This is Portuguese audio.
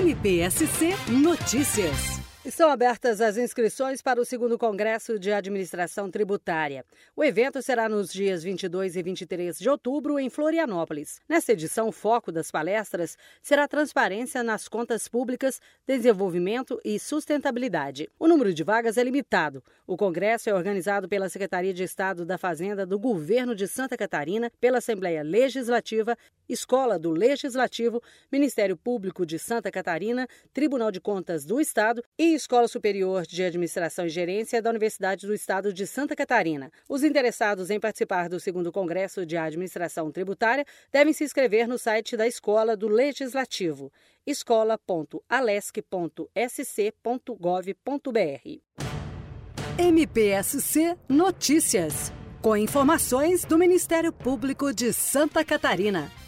MPSC Notícias. Estão abertas as inscrições para o 2º Congresso de Administração Tributária. O evento será nos dias 22 e 23 de outubro, em Florianópolis. Nesta edição, o foco das palestras será transparência nas contas públicas, desenvolvimento e sustentabilidade. O número de vagas é limitado. O congresso é organizado pela Secretaria de Estado da Fazenda do Governo de Santa Catarina, pela Assembleia Legislativa, Escola do Legislativo, Ministério Público de Santa Catarina, Tribunal de Contas do Estado e Escola Superior de Administração e Gerência da Universidade do Estado de Santa Catarina. Os interessados em participar do 2º Congresso de Administração Tributária devem se inscrever no site da Escola do Legislativo, escola.alesc.sc.gov.br. MPSC Notícias, com informações do Ministério Público de Santa Catarina.